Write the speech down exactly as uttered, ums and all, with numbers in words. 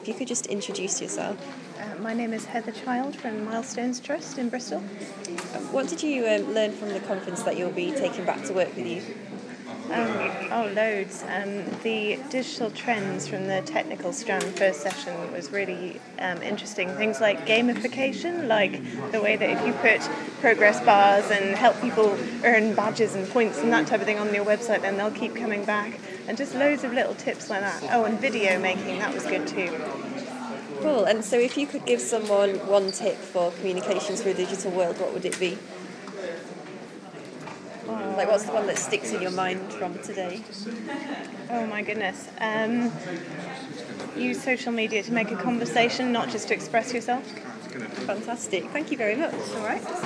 If you could just introduce yourself. Uh, my name is Heather Child from Milestones Trust in Bristol. What did you um, learn from the conference that you'll be taking back to work with you? Um, oh, loads. Um, the digital trends from the technical strand first session was really um, interesting. Things like gamification, like the way that if you put progress bars and help people earn badges and points and that type of thing on your website, then they'll keep coming back. And just loads of little tips like that. Oh, and video making, that was good too. Cool. And so if you could give someone one tip for communications through a digital world, what would it be? Oh. Like, what's the one that sticks in your mind from today? Oh my goodness. Um, use social media to make a conversation, not just to express yourself. Fantastic. Thank you very much. All right.